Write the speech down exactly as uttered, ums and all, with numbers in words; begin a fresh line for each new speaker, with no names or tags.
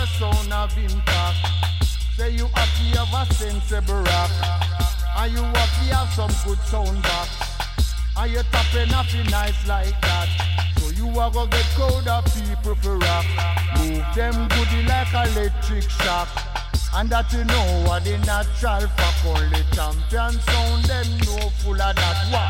sound of impact. Say you have to have a sensible rap, and you have to have some good sound box, and you tapping up it nice like that. So you are gonna get crowd of people for rap. Move them goody like electric shock. And that you know what the natural fuck only champion sound them know full of that. Wow.